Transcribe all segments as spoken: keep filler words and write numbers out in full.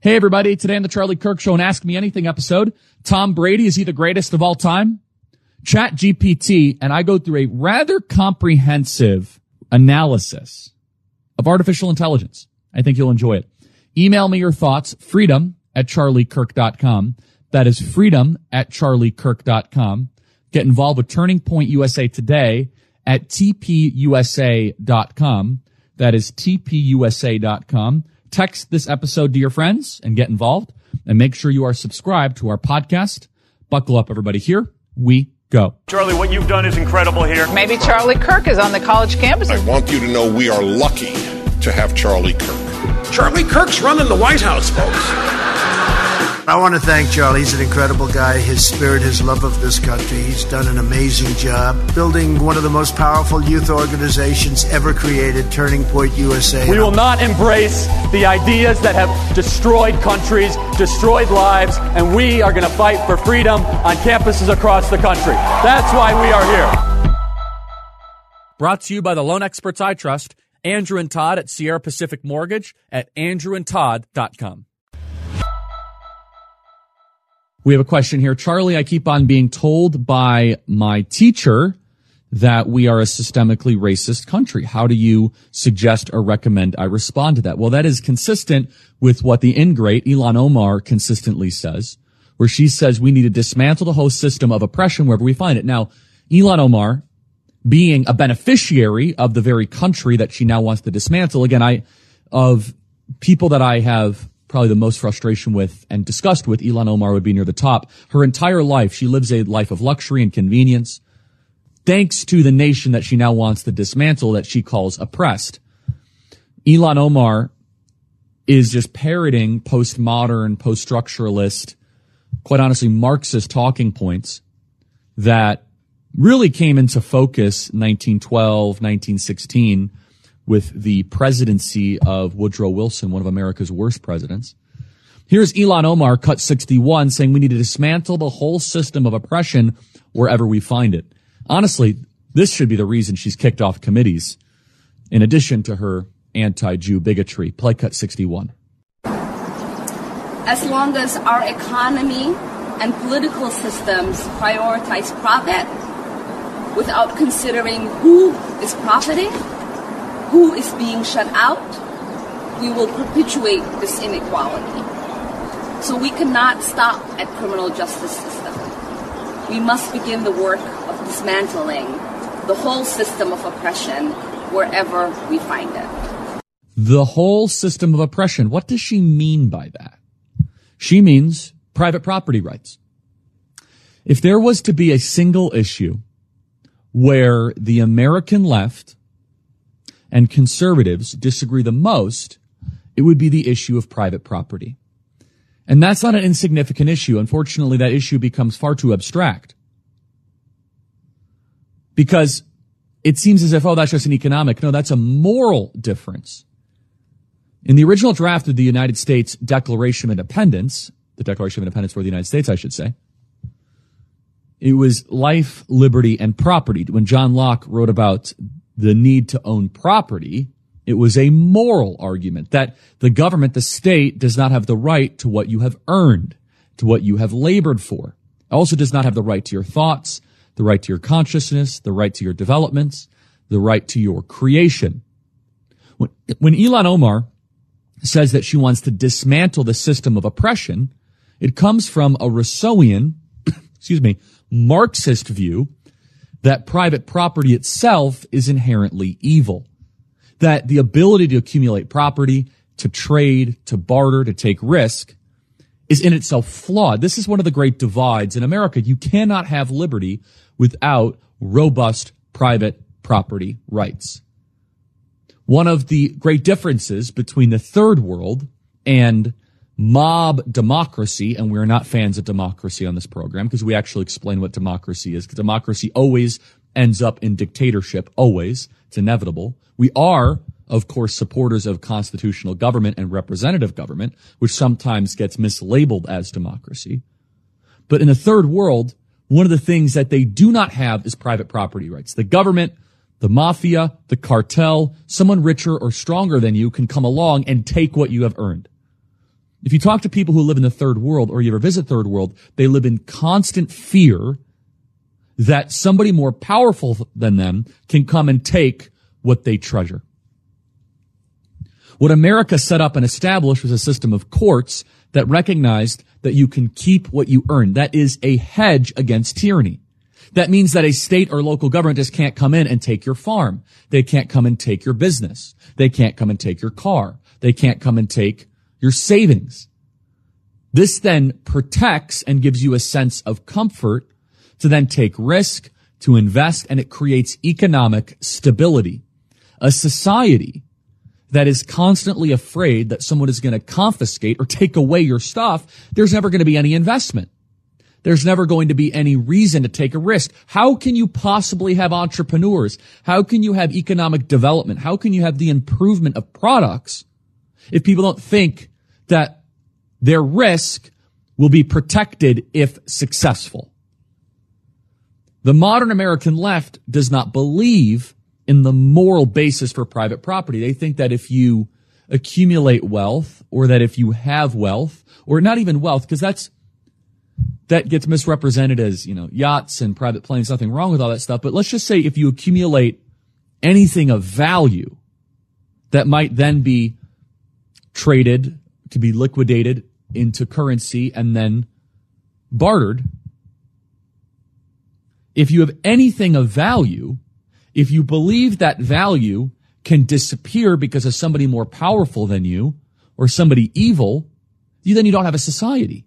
Hey, everybody. Today on the Charlie Kirk Show, an Ask Me Anything episode, Tom Brady, is he the greatest of all time? Chat G P T, and I go through a rather comprehensive analysis of artificial intelligence. I think you'll enjoy it. Email me your thoughts, freedom at charlie kirk dot com. That is freedom at charlie kirk dot com. Get involved with Turning Point U S A today at t p u s a dot com. That is t p u s a dot com. Text this episode to your friends and get involved. And make sure you are subscribed to our podcast. Buckle up, everybody. Here we go. Charlie, what you've done is incredible here. Maybe Charlie Kirk is on the college campus. I want you to know we are lucky to have Charlie Kirk. Charlie Kirk's running the White House, folks. I want to thank Charlie. He's an incredible guy. His spirit, his love of this country. He's done an amazing job building one of the most powerful youth organizations ever created, Turning Point U S A. We will not embrace the ideas that have destroyed countries, destroyed lives, and we are going to fight for freedom on campuses across the country. That's why we are here. Brought to you by the loan experts I trust, Andrew and Todd at Sierra Pacific Mortgage at andrew and todd dot com. We have a question here. Charlie, I keep on being told by my teacher that we are a systemically racist country. How do you suggest or recommend I respond to that? Well, that is consistent with what the ingrate, Ilhan Omar, consistently says, where she says we need to dismantle the whole system of oppression wherever we find it. Now, Ilhan Omar, being a beneficiary of the very country that she now wants to dismantle, again, I, of people that I have probably the most frustration with and disgust with, Ilhan Omar would be near the top. Her entire life, she lives a life of luxury and convenience, thanks to the nation that she now wants to dismantle that she calls oppressed. Ilhan Omar is just parroting postmodern, post-structuralist, quite honestly, Marxist talking points that really came into focus nineteen twelve, nineteen sixteen, with the presidency of Woodrow Wilson, one of America's worst presidents. Here's Ilhan Omar, cut sixty-one, saying we need to dismantle the whole system of oppression wherever we find it. Honestly, this should be the reason she's kicked off committees, in addition to her anti-Jew bigotry. Play cut sixty-one. As long as our economy and political systems prioritize profit without considering who is profiting, who is being shut out, we will perpetuate this inequality. So we cannot stop at criminal justice system. We must begin the work of dismantling the whole system of oppression wherever we find it. The whole system of oppression. What does she mean by that? She means private property rights. If there was to be a single issue where the American left and conservatives disagree the most, it would be the issue of private property. And that's not an insignificant issue. Unfortunately, that issue becomes far too abstract. Because it seems as if, oh, that's just an economic. No, that's a moral difference. In the original draft of the United States Declaration of Independence, the Declaration of Independence for the United States, I should say, it was life, liberty, and property. When John Locke wrote about the need to own property, it was a moral argument that the government, the state, does not have the right to what you have earned, to what you have labored for. It also does not have the right to your thoughts, the right to your consciousness, the right to your developments, the right to your creation. When, when Ilhan Omar says that she wants to dismantle the system of oppression, it comes from a Rousseauian, excuse me, Marxist view that private property itself is inherently evil. That the ability to accumulate property, to trade, to barter, to take risk is in itself flawed. This is one of the great divides in America. You cannot have liberty without robust private property rights. One of the great differences between the third world and mob democracy, and we're not fans of democracy on this program because we actually explain what democracy is, because democracy always ends up in dictatorship, always. It's inevitable. We are, of course, supporters of constitutional government and representative government, which sometimes gets mislabeled as democracy. But in the third world, one of the things that they do not have is private property rights. The government, the mafia, the cartel, someone richer or stronger than you can come along and take what you have earned. If you talk to people who live in the third world or you ever visit third world, they live in constant fear that somebody more powerful than them can come and take what they treasure. What America set up and established was a system of courts that recognized that you can keep what you earn. That is a hedge against tyranny. That means that a state or local government just can't come in and take your farm. They can't come and take your business. They can't come and take your car. They can't come and take your savings. This then protects and gives you a sense of comfort to then take risk, to invest, and it creates economic stability. A society that is constantly afraid that someone is going to confiscate or take away your stuff, there's never going to be any investment. There's never going to be any reason to take a risk. How can you possibly have entrepreneurs? How can you have economic development? How can you have the improvement of products if people don't think that their risk will be protected if successful? The modern American left does not believe in the moral basis for private property. They think that if you accumulate wealth, or that if you have wealth, or not even wealth, because that's that gets misrepresented as, you know, yachts and private planes, nothing wrong with all that stuff. But let's just say if you accumulate anything of value that might then be traded to be liquidated into currency and then bartered. If you have anything of value, if you believe that value can disappear because of somebody more powerful than you or somebody evil, you then you don't have a society.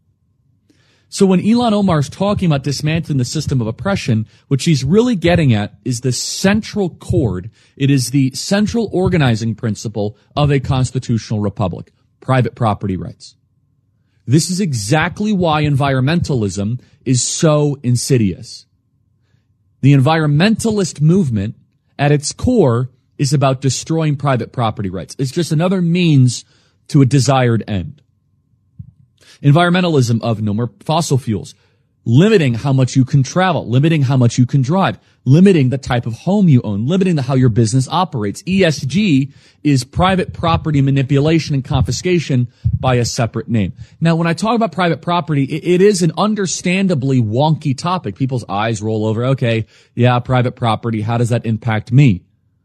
So when Ilhan Omar is talking about dismantling the system of oppression, what she's really getting at is the central chord. It is the central organizing principle of a constitutional republic, private property rights. This is exactly why environmentalism is so insidious. The environmentalist movement at its core is about destroying private property rights. It's just another means to a desired end. Environmentalism of no more fossil fuels, limiting how much you can travel, limiting how much you can drive, limiting the type of home you own, limiting the, how your business operates. E S G is private property manipulation and confiscation by a separate name. Now, when I talk about private property, it, it is an understandably wonky topic. People's eyes roll over. Okay, yeah, private property. How does that impact me?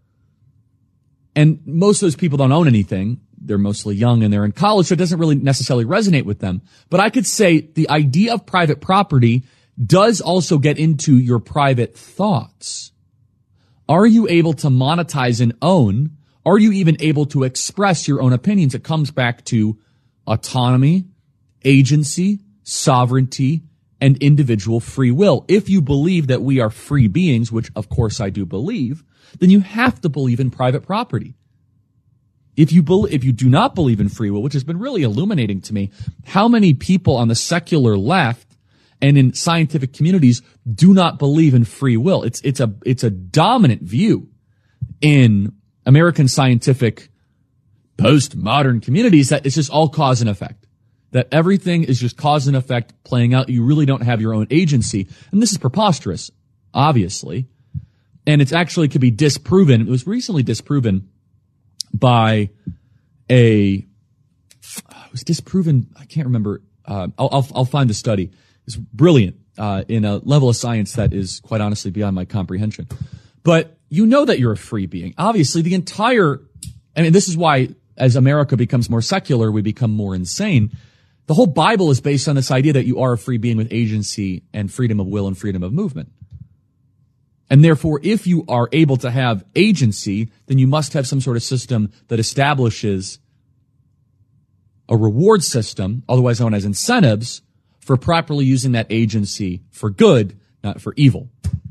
And most of those people don't own anything. They're mostly young and they're in college, so it doesn't really necessarily resonate with them. But I could say the idea of private property does also get into your private thoughts. Are you able to monetize and own? Are you even able to express your own opinions? It comes back to autonomy, agency, sovereignty, and individual free will. If you believe that we are free beings, which of course I do believe, then you have to believe in private property. If you be, if you do not believe in free will, which has been really illuminating to me, how many people on the secular left and in scientific communities do not believe in free will? It's it's a it's a dominant view in American scientific postmodern communities that it's just all cause and effect. That everything is just cause and effect playing out. You really don't have your own agency. And this is preposterous, obviously. And it's actually could be disproven. It was recently disproven by a, it was disproven, I can't remember, uh, I'll, I'll, I'll find the study. It's brilliant, uh, in a level of science that is quite honestly beyond my comprehension. But you know that you're a free being. Obviously, the entire, I mean, this is why as America becomes more secular, we become more insane. The whole Bible is based on this idea that you are a free being with agency and freedom of will and freedom of movement. And therefore, if you are able to have agency, then you must have some sort of system that establishes a reward system, otherwise known as incentives, for properly using that agency for good, not for evil.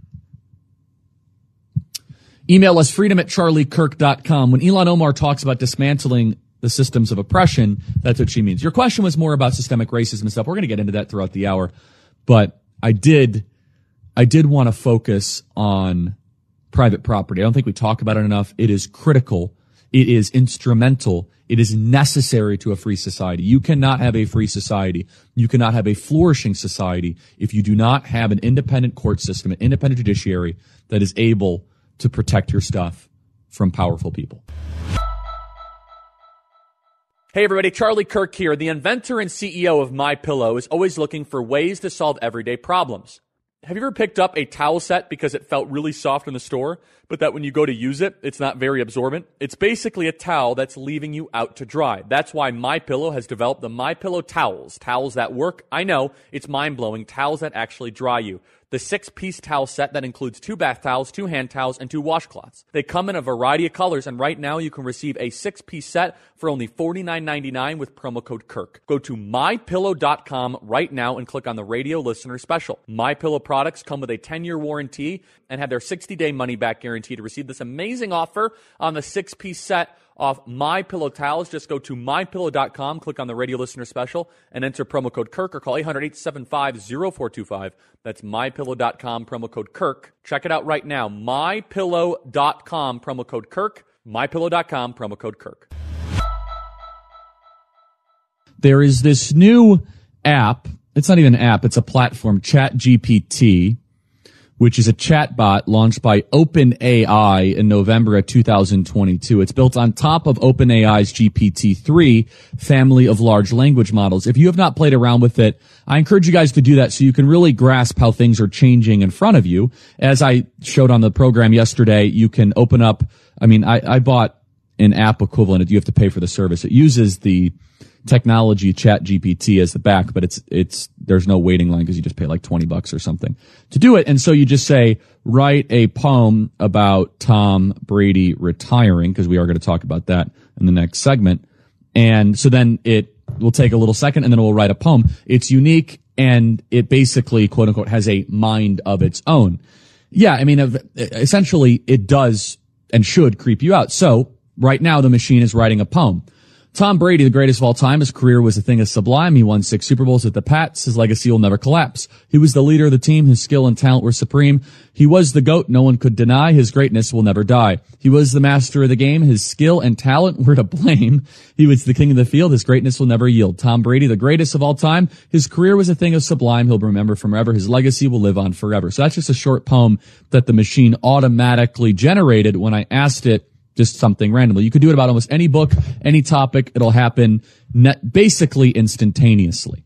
Email us freedom at charlie kirk dot com. When Ilhan Omar talks about dismantling the systems of oppression, that's what she means. Your question was more about systemic racism and stuff. We're going to get into that throughout the hour. But I did... I did want to focus on private property. I don't think we talk about it enough. It is critical. It is instrumental. It is necessary to a free society. You cannot have a free society. You cannot have a flourishing society if you do not have an independent court system, an independent judiciary that is able to protect your stuff from powerful people. Hey everybody, Charlie Kirk here. The inventor and C E O of MyPillow is always looking for ways to solve everyday problems. Have you ever picked up a towel set because it felt really soft in the store, but that when you go to use it, it's not very absorbent? It's basically a towel that's leaving you out to dry. That's why MyPillow has developed the MyPillow towels. Towels that work. I know, it's mind-blowing. Towels that actually dry you. The six-piece towel set that includes two bath towels, two hand towels, and two washcloths. They come in a variety of colors, and right now you can receive a six-piece set for only forty-nine ninety-nine with promo code Kirk. Go to my pillow dot com right now and click on the radio listener special. MyPillow products come with a ten-year warranty and have their sixty-day money-back guarantee. To receive this amazing offer on the six-piece set off MyPillow towels, just go to my pillow dot com, click on the radio listener special, and enter promo code Kirk or call eight hundred, eight seven five, zero four two five. That's my pillow dot com, promo code Kirk. Check it out right now. my pillow dot com, promo code Kirk. my pillow dot com, promo code Kirk. There is this new app. It's not even an app. It's a platform, ChatGPT, which is a chatbot launched by OpenAI in November of two thousand twenty-two. It's built on top of OpenAI's G P T three family of large language models. If you have not played around with it, I encourage you guys to do that so you can really grasp how things are changing in front of you. As I showed on the program yesterday, you can open up, I mean, I, I bought an app equivalent. You have to pay for the service. It uses the technology ChatGPT as the back, but it's, it's, there's no waiting line because you just pay like twenty bucks or something to do it. And so you just say, write a poem about Tom Brady retiring, because we are going to talk about that in the next segment. And so then it will take a little second and then it will write a poem. It's unique and it basically, quote unquote, has a mind of its own. Yeah. I mean, essentially it does and should creep you out. So right now the machine is writing a poem. Tom Brady, the greatest of all time, his career was a thing of sublime. He won six Super Bowls with the Pats. His legacy will never collapse. He was the leader of the team. His skill and talent were supreme. He was the GOAT. No one could deny. His greatness will never die. He was the master of the game. His skill and talent were to blame. He was the king of the field. His greatness will never yield. Tom Brady, the greatest of all time. His career was a thing of sublime. He'll be remembered forever. His legacy will live on forever. So that's just a short poem that the machine automatically generated when I asked it just something randomly. You could do it about almost any book, any topic. It'll happen net, basically instantaneously.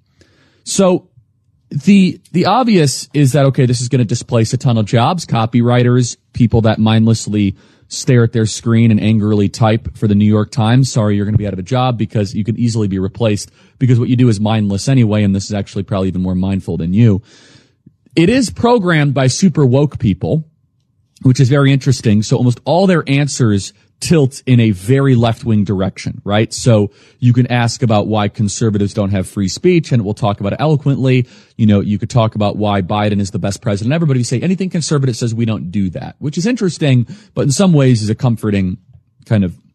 So the, the obvious is that, okay, this is going to displace a ton of jobs, copywriters, people that mindlessly stare at their screen and angrily type for the New York Times. Sorry, you're going to be out of a job because you can easily be replaced because what you do is mindless anyway. And this is actually probably even more mindful than you. It is programmed by super woke people, which is very interesting. So almost all their answers tilt in a very left-wing direction, right? So you can ask about why conservatives don't have free speech, and we'll talk about it eloquently. You know, you could talk about why Biden is the best president ever, but if you say anything conservative says we don't do that, which is interesting, but in some ways is a comforting kind of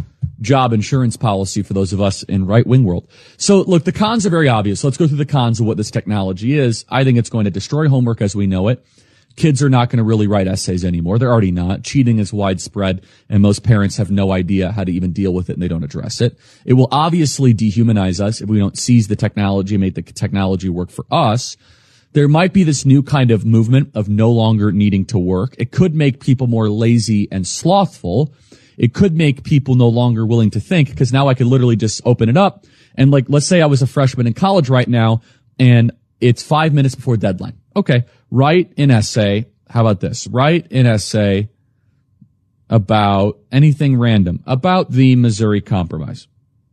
job insurance policy for those of us in right-wing world. So look, the cons are very obvious. Let's go through the cons of what this technology is. I think it's going to destroy homework as we know it. Kids are not going to really write essays anymore. They're already not. Cheating is widespread, and most parents have no idea how to even deal with it, and they don't address it. It will obviously dehumanize us if we don't seize the technology and make the technology work for us. There might be this new kind of movement of no longer needing to work. It could make people more lazy and slothful. It could make people no longer willing to think, because now I could literally just open it up. And like, let's say I was a freshman in college right now, and it's five minutes before deadline. Okay, write an essay. How about this? Write an essay about anything random, about the Missouri Compromise.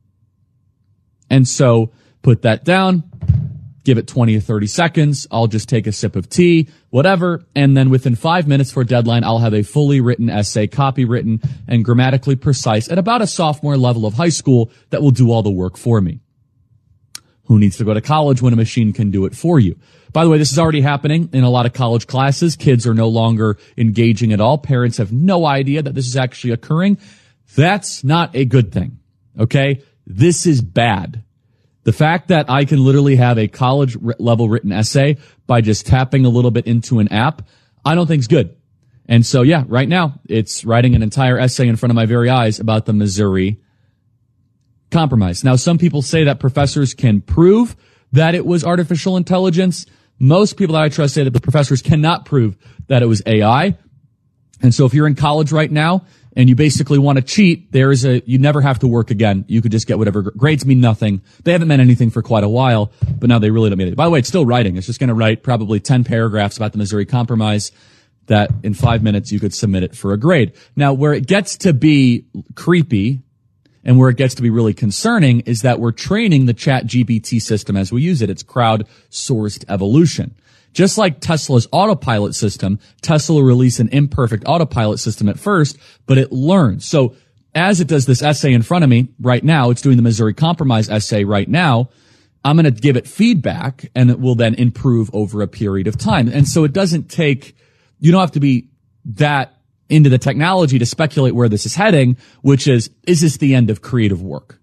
And so put that down, give it twenty or thirty seconds. I'll just take a sip of tea, whatever. And then within five minutes for deadline, I'll have a fully written essay, copywritten and grammatically precise at about a sophomore level of high school that will do all the work for me. Who needs to go to college when a machine can do it for you? By the way, this is already happening in a lot of college classes. Kids are no longer engaging at all. Parents have no idea that this is actually occurring. That's not a good thing. Okay? This is bad. The fact that I can literally have a college level written essay by just tapping a little bit into an app, I don't think is good. And so, yeah, right now it's writing an entire essay in front of my very eyes about the Missouri Compromise. Now, some people say that professors can prove that it was artificial intelligence. Most people that I trust say that the professors cannot prove that it was A I. And so if you're in college right now and you basically want to cheat, there is a, you never have to work again. You could just get whatever. Grades mean nothing. They haven't meant anything for quite a while, but now they really don't mean it. By the way, it's still writing. It's just going to write probably ten paragraphs about the Missouri Compromise that in five minutes you could submit it for a grade. Now, where it gets to be creepy and where it gets to be really concerning is that we're training the Chat G P T system as we use it. It's crowdsourced evolution. Just like Tesla's autopilot system, Tesla will release an imperfect autopilot system at first, but it learns. So as it does this essay in front of me right now, it's doing the Missouri Compromise essay right now. I'm going to give it feedback and it will then improve over a period of time. And so it doesn't take, you don't have to be that into the technology to speculate where this is heading, which is, is this the end of creative work?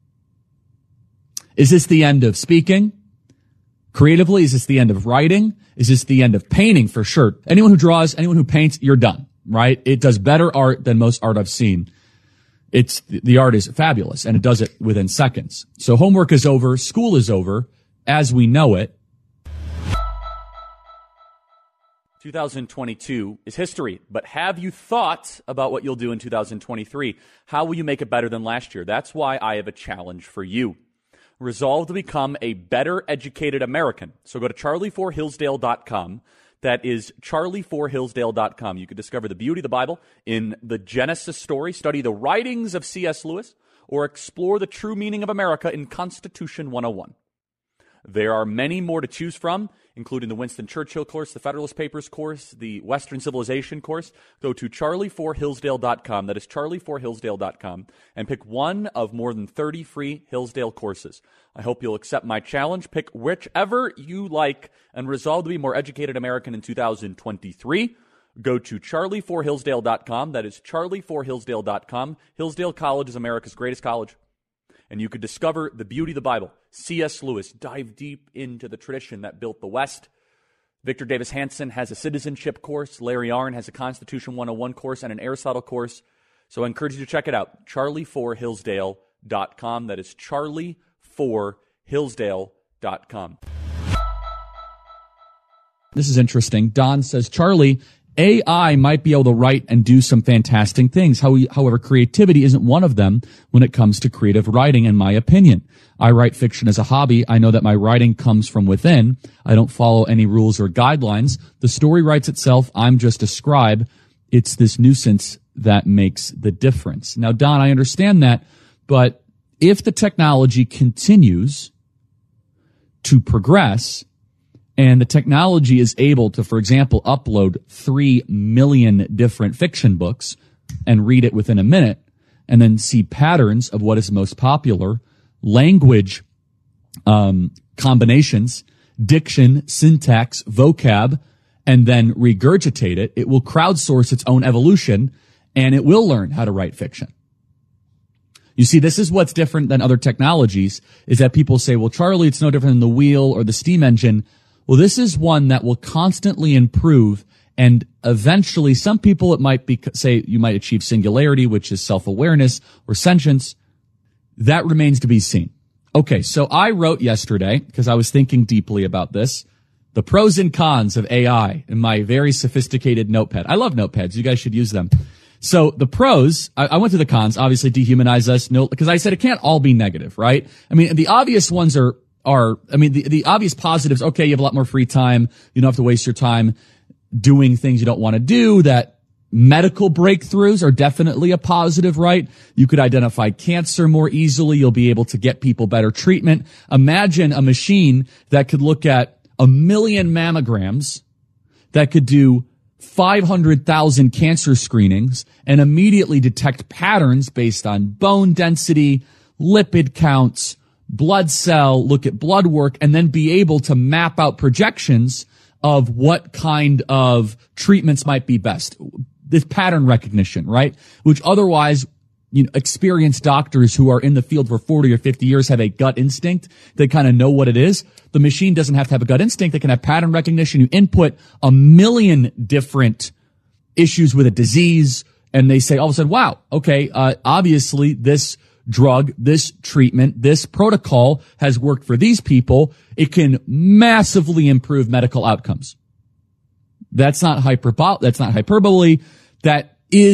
Is this the end of speaking? Creatively, is this the end of writing? Is this the end of painting? For sure. Anyone who draws, anyone who paints, you're done, right? It does better art than most art I've seen. It's, the art is fabulous and it does it within seconds. So homework is over. School is over as we know it. two thousand twenty-two is history, but have you thought about what you'll do in two thousand twenty-three? How will you make it better than last year? That's why I have a challenge for you. Resolve to become a better educated American. So go to charlie for hillsdale dot com. That is charlie for hillsdale dot com. You can discover the beauty of the Bible in the Genesis story, study the writings of C S Lewis, or explore the true meaning of America in Constitution one oh one. There are many more to choose from, including the Winston Churchill course, the Federalist Papers course, the Western Civilization course. Go to charlie for hillsdale dot com. That is charlie for hillsdale dot com. And pick one of more than thirty free Hillsdale courses. I hope you'll accept my challenge. Pick whichever you like and resolve to be a more educated American in two thousand twenty-three. Go to charlie for hillsdale dot com. That is charlie for hillsdale dot com. Hillsdale College is America's greatest college. And you could discover the beauty of the Bible. C S Lewis, dive deep into the tradition that built the West. Victor Davis Hanson has a citizenship course. Larry Arnn has a Constitution one oh one course and an Aristotle course. So I encourage you to check it out. charlie for hillsdale dot com. That is charlie for hillsdale dot com. This is interesting. Don says, Charlie, A I might be able to write and do some fantastic things. However, creativity isn't one of them when it comes to creative writing, in my opinion. I write fiction as a hobby. I know that my writing comes from within. I don't follow any rules or guidelines. The story writes itself. I'm just a scribe. It's this nuisance that makes the difference. Now, Don, I understand that, but if the technology continues to progress, and the technology is able to, for example, upload three million different fiction books and read it within a minute and then see patterns of what is most popular, language um, combinations, diction, syntax, vocab, and then regurgitate it, it will crowdsource its own evolution and it will learn how to write fiction. You see, this is what's different than other technologies, is that people say, well, Charlie, it's no different than the wheel or the steam engine. Well, this is one that will constantly improve, and eventually some people, it might be, say, you might achieve singularity, which is self-awareness or sentience. That remains to be seen. Okay, so I wrote yesterday, because I was thinking deeply about this, the pros and cons of A I in my very sophisticated notepad. I love notepads. You guys should use them. So the pros, I, I went through the cons, obviously dehumanize us, no, because I said it can't all be negative, right? I mean, the obvious ones are, are, I mean, the, the obvious positives, okay, you have a lot more free time. You don't have to waste your time doing things you don't want to do. That medical breakthroughs are definitely a positive, right? You could identify cancer more easily. You'll be able to get people better treatment. Imagine a machine that could look at a million mammograms, that could do five hundred thousand cancer screenings and immediately detect patterns based on bone density, lipid counts, blood cell, look at blood work, and then be able to map out projections of what kind of treatments might be best. This pattern recognition, right? Which otherwise, you know, experienced doctors who are in the field for forty or fifty years have a gut instinct. They kind of know what it is. The machine doesn't have to have a gut instinct. They can have pattern recognition. You input a million different issues with a disease, and they say all of a sudden, wow, okay, uh, obviously this drug, this treatment, this protocol has worked for these people. It can massively improve medical outcomes. That's not hyperbole. That's not hyperbole. That is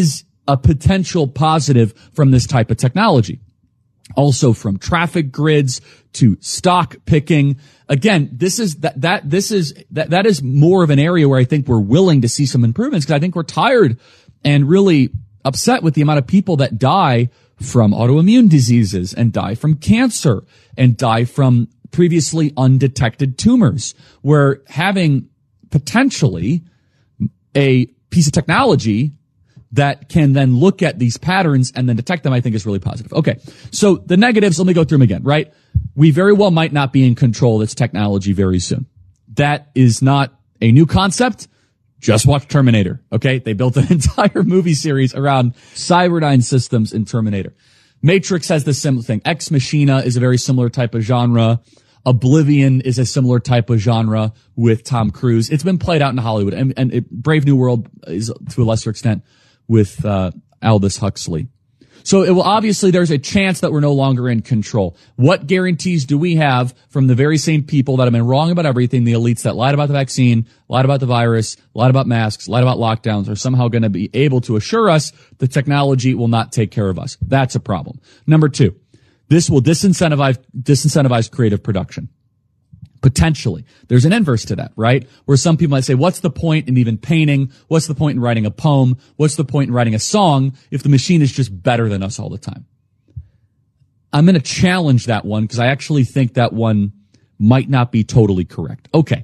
a potential positive from this type of technology. Also from traffic grids to stock picking. Again, this is that, that, this is, that, that is more of an area where I think we're willing to see some improvements because I think we're tired and really upset with the amount of people that die from autoimmune diseases and die from cancer and die from previously undetected tumors, where having potentially a piece of technology that can then look at these patterns and then detect them, I think is really positive. Okay. So the negatives, let me go through them again, right? We very well might not be in control of this technology very soon. That is not a new concept. Just watch Terminator. Okay. They built an entire movie series around Cyberdyne systems in Terminator. Matrix has the similar thing. Ex Machina is a very similar type of genre. Oblivion is a similar type of genre with Tom Cruise. It's been played out in Hollywood, and, and it, Brave New World is to a lesser extent with uh Aldous Huxley. So it will obviously, there's a chance that we're no longer in control. What guarantees do we have from the very same people that have been wrong about everything, the elites that lied about the vaccine, lied about the virus, lied about masks, lied about lockdowns, are somehow going to be able to assure us the technology will not take care of us? That's a problem. Number two, this will disincentivize, disincentivize creative production. Potentially. There's an inverse to that, right? Where some people might say, what's the point in even painting? What's the point in writing a poem? What's the point in writing a song if the machine is just better than us all the time? I'm going to challenge that one because I actually think that one might not be totally correct. Okay.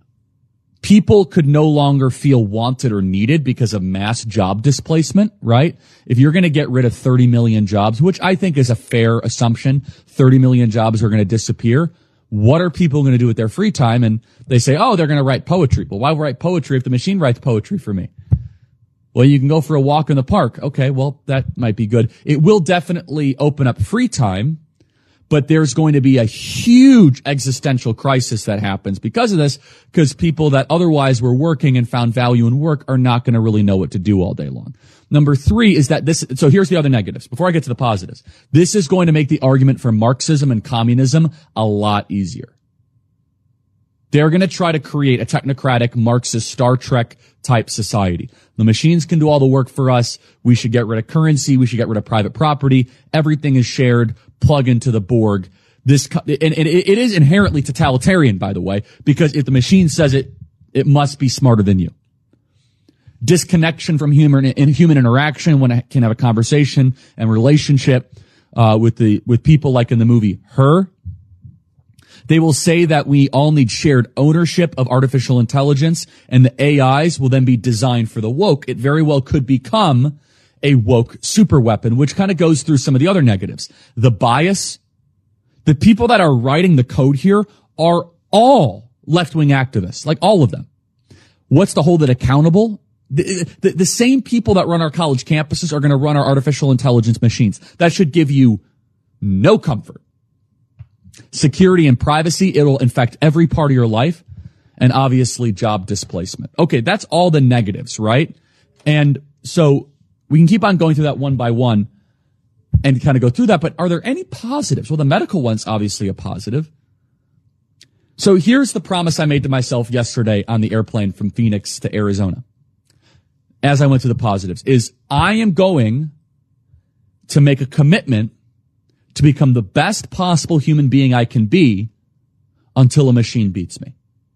People could no longer feel wanted or needed because of mass job displacement, right? If you're going to get rid of thirty million jobs, which I think is a fair assumption, thirty million jobs are going to disappear. What are people going to do with their free time? And they say, oh, they're going to write poetry. Well, why write poetry if the machine writes poetry for me? Well, you can go for a walk in the park. Okay, well, that might be good. It will definitely open up free time, but there's going to be a huge existential crisis that happens because of this, because people that otherwise were working and found value in work are not going to really know what to do all day long. Number three is that this, so here's the other negatives. Before I get to the positives, this is going to make the argument for Marxism and communism a lot easier. They're going to try to create a technocratic Marxist Star Trek type society. The machines can do all the work for us. We should get rid of currency. We should get rid of private property. Everything is shared. Plug into the Borg. This, and it, it is inherently totalitarian, by the way, because if the machine says it, it must be smarter than you. Disconnection from human in human interaction when I can have a conversation and relationship uh with the with people like in the movie Her. They will say that we all need shared ownership of artificial intelligence, and the A Is will then be designed for the woke. It very well could become a woke super weapon, which kind of goes through some of the other negatives. The bias, the people that are writing the code here are all left-wing activists, like all of them. What's to hold it accountable? The, the, the same people that run our college campuses are going to run our artificial intelligence machines. That should give you no comfort. Security and privacy, it'll infect every part of your life. And obviously job displacement. Okay, that's all the negatives, right? And so we can keep on going through that one by one and kind of go through that. But are there any positives? Well, the medical one's obviously a positive. So here's the promise I made to myself yesterday on the airplane from Phoenix to Arizona. As I went to the positives, is I am going to make a commitment to become the best possible human being I can be until a machine beats me.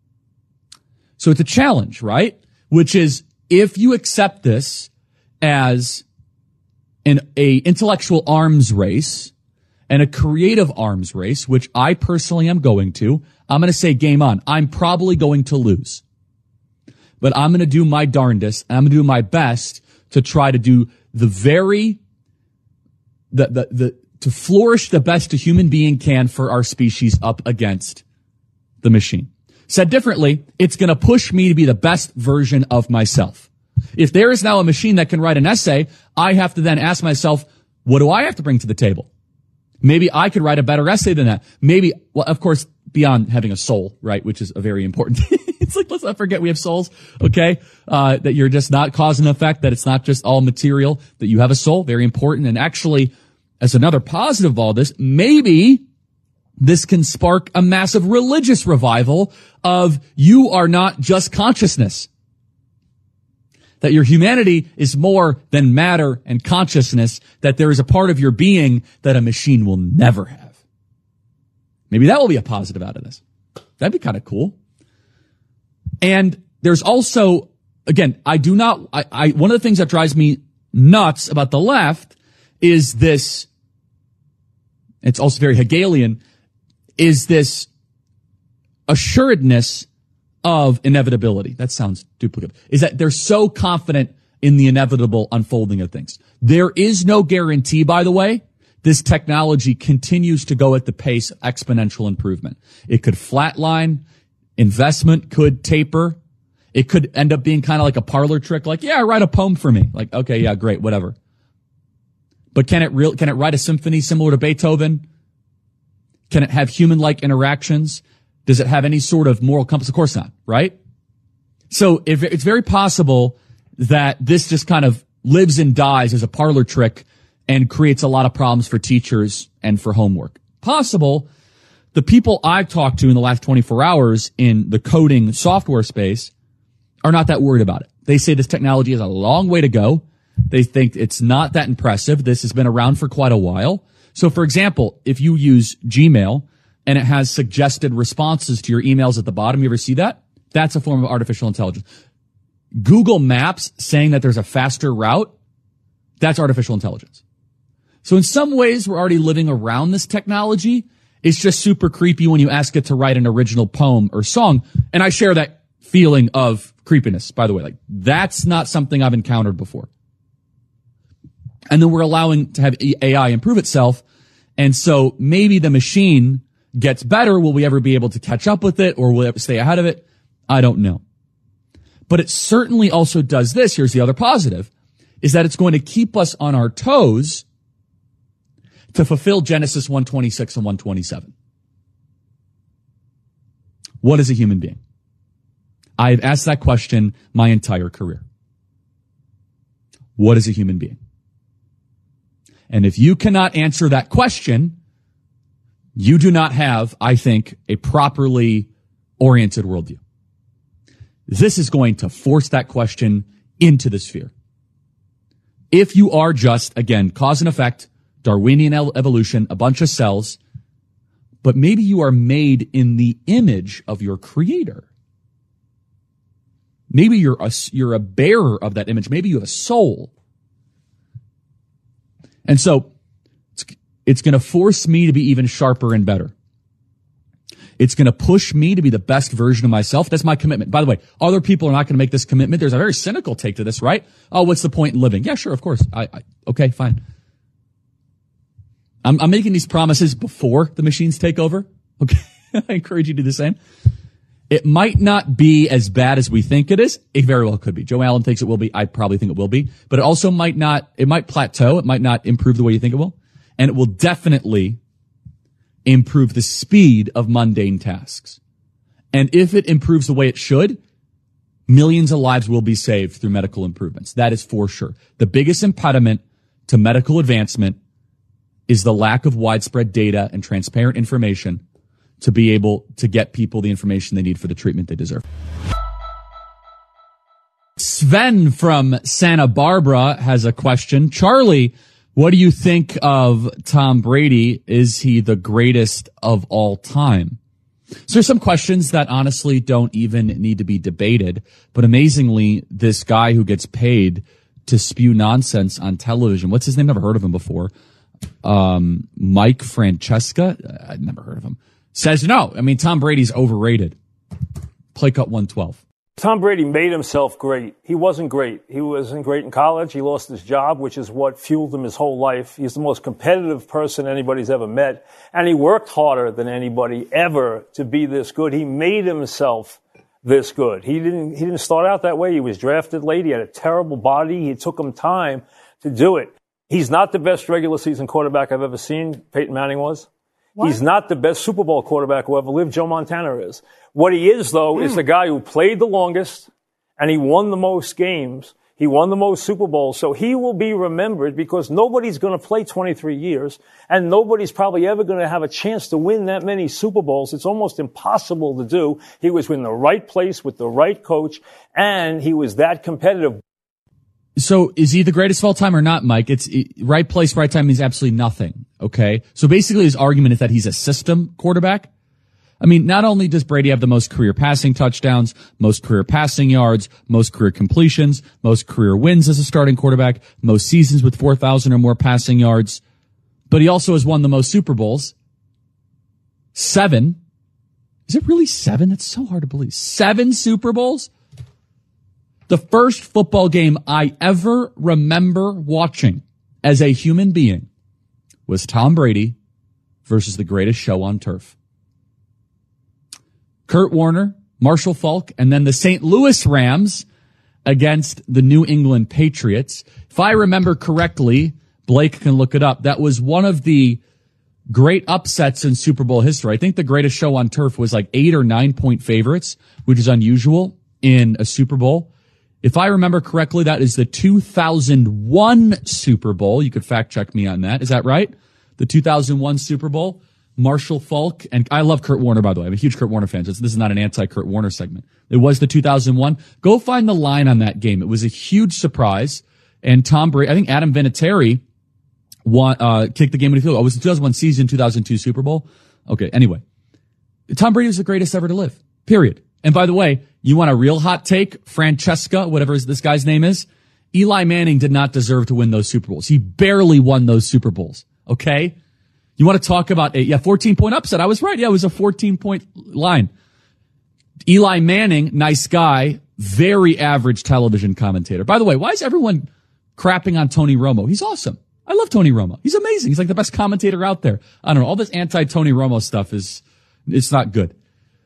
So it's a challenge, right? Which is, if you accept this as an a intellectual arms race and a creative arms race, which I personally am going to, I'm going to say game on. I'm probably going to lose. But I'm going to do my darndest, and I'm going to do my best to try to do the very, the, the, the, to flourish the best a human being can for our species up against the machine. Said differently, it's going to push me to be the best version of myself. If there is now a machine that can write an essay, I have to then ask myself, what do I have to bring to the table? Maybe I could write a better essay than that. Maybe, well, of course, beyond having a soul, right, which is a very important It's like, let's not forget we have souls, okay? Uh, that you're just not cause and effect, that it's not just all material, that you have a soul, very important. And actually, as another positive of all this, maybe this can spark a massive religious revival of you are not just consciousness. that your humanity is more than matter and consciousness, that there is a part of your being that a machine will never have. Maybe that will be a positive out of this. That'd be kind of cool. And there's also, again, I do not, I, I, one of the things that drives me nuts about the left is this, it's also very Hegelian, is this assuredness of inevitability. That sounds duplicative. Is that they're so confident in the inevitable unfolding of things. There is no guarantee, by the way. This technology continues to go at the pace of exponential improvement. It could flatline. Investment could taper. It could end up being kind of like a parlor trick. Like, yeah, write a poem for me. Like, okay, yeah, great, whatever. But can it real, can it write a symphony similar to Beethoven? Can it have human-like interactions? Does it have any sort of moral compass? Of course not, right? So if it's very possible that this just kind of lives and dies as a parlor trick and creates a lot of problems for teachers and for homework. Possible. The people I've talked to in the last twenty-four hours in the coding software space are not that worried about it. They say this technology has a long way to go. They think it's not that impressive. This has been around for quite a while. So, for example, if you use Gmail and it has suggested responses to your emails at the bottom, you ever see that? That's a form of artificial intelligence. Google Maps saying that there's a faster route, that's artificial intelligence. So in some ways, we're already living around this technology. It's just super creepy when you ask it to write an original poem or song. And I share that feeling of creepiness, by the way. Like, that's not something I've encountered before. And then we're allowing to have A I improve itself. And so maybe the machine gets better. Will we ever be able to catch up with it, or will it stay ahead of it? I don't know. But it certainly also does this. Here's the other positive, is that it's going to keep us on our toes to fulfill Genesis one twenty-six and one twenty-seven. What is a human being? I have asked that question my entire career. What is a human being? And if you cannot answer that question, you do not have, I think, a properly oriented worldview. This is going to force that question into the sphere. If you are just, again, cause and effect, Darwinian evolution, a bunch of cells, but maybe you are made in the image of your creator. Maybe you're a, you're a bearer of that image. Maybe you have a soul. And so it's, it's going to force me to be even sharper and better. It's going to push me to be the best version of myself. That's my commitment. By the way, other people are not going to make this commitment. There's a very cynical take to this, right? Oh, what's the point in living? Yeah, sure, of course. I, I okay, fine. I'm, I'm making these promises before the machines take over. Okay. I encourage you to do the same. It might not be as bad as we think it is. It very well could be. Joe Allen thinks it will be. I probably think it will be. But it also might not, it might plateau. It might not improve the way you think it will. And it will definitely improve the speed of mundane tasks. And if it improves the way it should, millions of lives will be saved through medical improvements. That is for sure. The biggest impediment to medical advancement is the lack of widespread data and transparent information to be able to get people the information they need for the treatment they deserve. Sven from Santa Barbara has a question. Charlie, what do you think of Tom Brady? Is he the greatest of all time? So there's some questions that honestly don't even need to be debated. But amazingly, this guy who gets paid to spew nonsense on television, what's his name? Never heard of him before. Um, Mike Francesca. I'd never heard of him. Says no. I mean, Tom Brady's overrated. Play cut one twelve. Tom Brady made himself great. He wasn't great. He wasn't great in college. He lost his job, which is what fueled him his whole life. He's the most competitive person anybody's ever met. And he worked harder than anybody ever to be this good. He made himself this good. He didn't, he didn't start out that way. He was drafted late. He had a terrible body. It took him time to do it. He's not the best regular season quarterback I've ever seen. Peyton Manning was. What? He's not the best Super Bowl quarterback who ever lived. Joe Montana is. What he is, though, mm. is the guy who played the longest, and he won the most games. He won the most Super Bowls. So he will be remembered because nobody's going to play twenty-three years, and nobody's probably ever going to have a chance to win that many Super Bowls. It's almost impossible to do. He was in the right place with the right coach, and he was that competitive. So is he the greatest of all time or not, Mike? It's it, right place, right time means absolutely nothing. Okay. So basically his argument is that he's a system quarterback. I mean, not only does Brady have the most career passing touchdowns, most career passing yards, most career completions, most career wins as a starting quarterback, most seasons with four thousand or more passing yards, but he also has won the most Super Bowls. Seven. Is it really seven? That's so hard to believe. Seven Super Bowls? The first football game I ever remember watching as a human being was Tom Brady versus the greatest show on turf. Kurt Warner, Marshall Faulk, and then the Saint Louis Rams against the New England Patriots. If I remember correctly, Blake can look it up, that was one of the great upsets in Super Bowl history. I think the greatest show on turf was like eight or nine point favorites, which is unusual in a Super Bowl. If I remember correctly, that is the two thousand one Super Bowl. You could fact check me on that. Is that right? The two thousand one Super Bowl. Marshall Faulk, and I love Kurt Warner, by the way. I'm a huge Kurt Warner fan. So this is not an anti-Kurt Warner segment. It was the two thousand one. Go find the line on that game. It was a huge surprise. And Tom Brady, I think Adam Vinatieri won, uh, kicked the game in the field. Oh, it was the two thousand one season, two thousand two Super Bowl. Okay, anyway. Tom Brady was the greatest ever to live. Period. And by the way, you want a real hot take? Francesca, whatever this guy's name is. Eli Manning did not deserve to win those Super Bowls. He barely won those Super Bowls. Okay? You want to talk about a, yeah, fourteen point upset. I was right. Yeah, it was a fourteen point line. Eli Manning, nice guy, very average television commentator. By the way, why is everyone crapping on Tony Romo? He's awesome. I love Tony Romo. He's amazing. He's like the best commentator out there. I don't know. All this anti-Tony Romo stuff is, it's not good.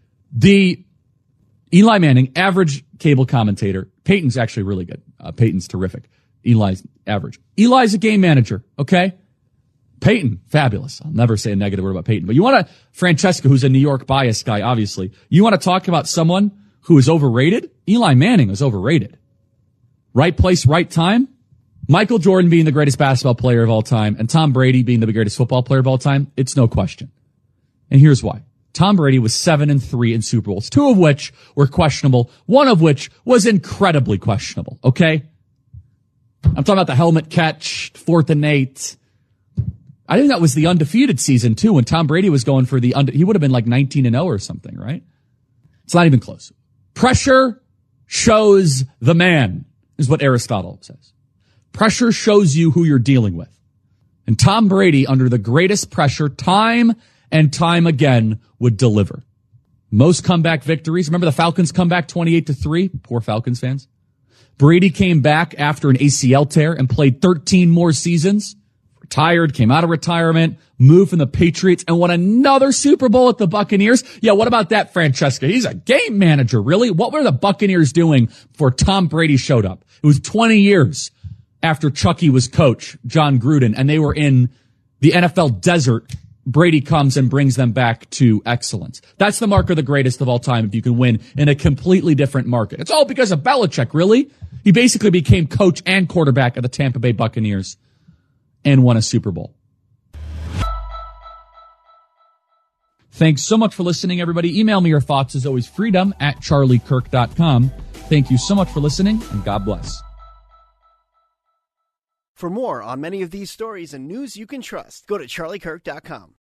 The Eli Manning, average cable commentator. Peyton's actually really good. Uh, Peyton's terrific. Eli's average. Eli's a game manager. Okay. Peyton, fabulous. I'll never say a negative word about Peyton. But you want to, Francesca, who's a New York bias guy, obviously. You want to talk about someone who is overrated? Eli Manning is overrated. Right place, right time. Michael Jordan being the greatest basketball player of all time and Tom Brady being the greatest football player of all time, it's no question. And here's why. Tom Brady was seven and three in Super Bowls, two of which were questionable, one of which was incredibly questionable, okay? I'm talking about the helmet catch, fourth and eight. I think that was the undefeated season, too, when Tom Brady was going for the under, he would have been like nineteen and oh or something, right? It's not even close. Pressure shows the man, is what Aristotle says. Pressure shows you who you're dealing with. And Tom Brady, under the greatest pressure, time and time again, would deliver. Most comeback victories. Remember the Falcons comeback twenty-eight to three? Poor Falcons fans. Brady came back after an A C L tear and played thirteen more seasons. Retired, came out of retirement, moved from the Patriots, and won another Super Bowl at the Buccaneers. Yeah, what about that, Francesca? He's a game manager, really? What were the Buccaneers doing before Tom Brady showed up? It was twenty years after Chucky was coach, John Gruden, and they were in the N F L desert. Brady comes and brings them back to excellence. That's the mark of the greatest of all time if you can win in a completely different market. It's all because of Belichick, really? He basically became coach and quarterback of the Tampa Bay Buccaneers and won a Super Bowl. Thanks so much for listening, everybody. Email me your thoughts, as always, freedom at charlie kirk dot com. Thank you so much for listening, and God bless. For more on many of these stories and news you can trust, go to charlie kirk dot com.